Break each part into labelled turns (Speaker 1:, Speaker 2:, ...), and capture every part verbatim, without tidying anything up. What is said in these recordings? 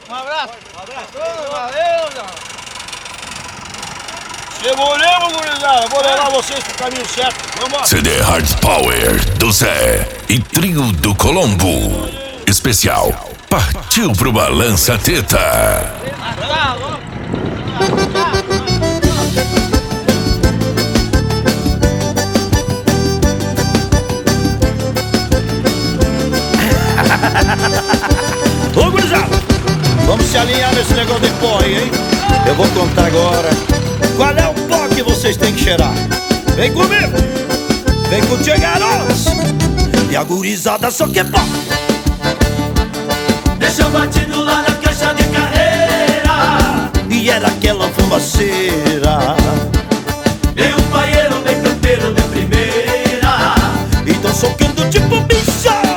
Speaker 1: Um abraço. Um abraço. Valeu, João.
Speaker 2: Demoremos, gurizada. Vou levar vocês pro caminho certo. Vamos.
Speaker 3: C D Hard Power do Zé e Trio do Colombo. Especial. Partiu pro Balança Teta.
Speaker 2: Ô, gurizada, vamos se alinhar nesse negócio de pó aí, hein? Eu vou contar agora qual é o pó que vocês têm que cheirar. Vem comigo, vem com o Tchê Garotos. E a gurizada só quer pó.
Speaker 4: Deixa batido lá na caixa de carreira.
Speaker 2: E era aquela fumaceira.
Speaker 4: E um paieiro bem campeiro de primeira.
Speaker 2: E tão socando tipo bicho.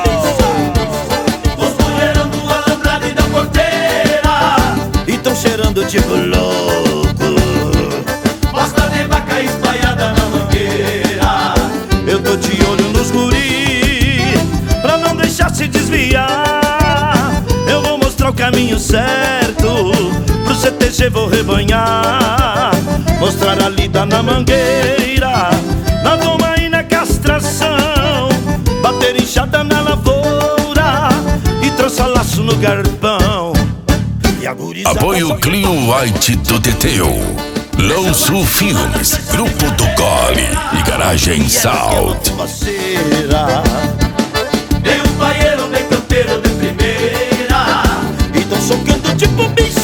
Speaker 4: Os mulherão do alambrado e da porteira.
Speaker 2: E tão cheirando tipo louco.
Speaker 4: Bosta de vaca espalhada na mangueira.
Speaker 2: Eu tô de olho nos guri, pra não deixar se desviar. Eu vou mostrar o caminho certo, pro C T G vou rebanhar. Mostrar a lida na mangueira, na doma e na castração. Bater enxada na lavoura e trança laço no garpão. E a gurizada
Speaker 3: Apoio Clio White do Teteu, Low Sul Filmes, Grupo do Gole e Garagem Salt.
Speaker 4: E um paieiro bem campeiro de primeira.
Speaker 2: E tão socando tipo bicho.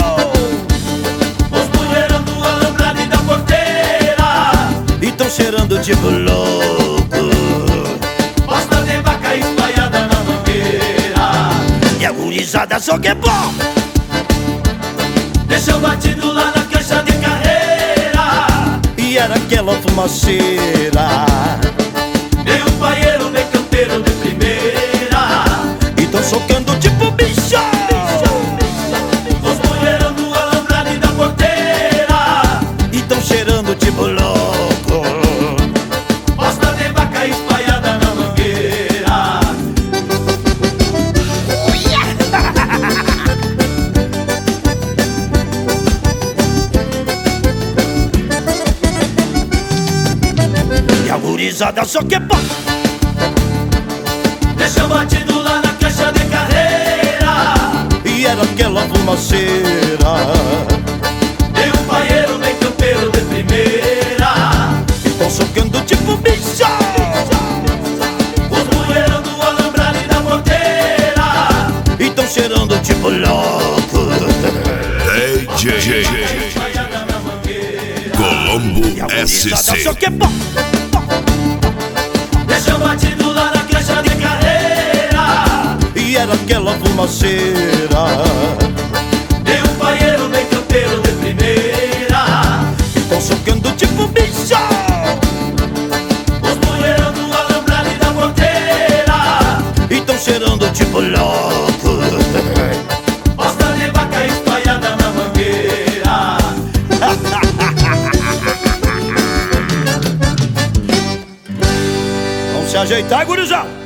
Speaker 4: Os mulherão do alambrado e da porteira.
Speaker 2: E tão cheirando tipo louco.
Speaker 4: Bosta de vaca espalhada na mangueira.
Speaker 2: E a gurizada só quer pó.
Speaker 4: Deixa batido lá na caixa de carreira.
Speaker 2: E era aquela fumaceira.
Speaker 4: E um paieiro bem campeiro de primeira.
Speaker 2: E tão socando tipo bicho.
Speaker 4: Os mulherão do alambrado e da porteira.
Speaker 2: E tão cheirando tipo louco.
Speaker 4: Bosta de vaca espalhada na mangueira.
Speaker 2: E a gurizada só quer pó.
Speaker 4: Deixa batido lá na caixa de carreira.
Speaker 2: E era aquela fumaceira.
Speaker 4: E um paieiro bem campeiro de primeira.
Speaker 2: E tão socando tipo bicho.
Speaker 4: Os mulherão do alambrado e da porteira.
Speaker 2: E tão cheirando tipo louco.
Speaker 3: D J
Speaker 4: Espalhada na mangueira.
Speaker 3: Colombo
Speaker 2: E a gurizada
Speaker 3: S C.
Speaker 2: só quer pó.
Speaker 4: Deixa batido lá na caixa de carreira.
Speaker 2: E era aquela fumaceira.
Speaker 4: E um paieiro bem campeiro de primeira.
Speaker 2: E tão socando tipo bicho.
Speaker 4: Os mulherão do alambrado e da porteira.
Speaker 2: E tão cheirando tipo louco.
Speaker 4: Bosta de vaca espalhada na mangueira.
Speaker 2: Vamos se ajeitar, gurizada.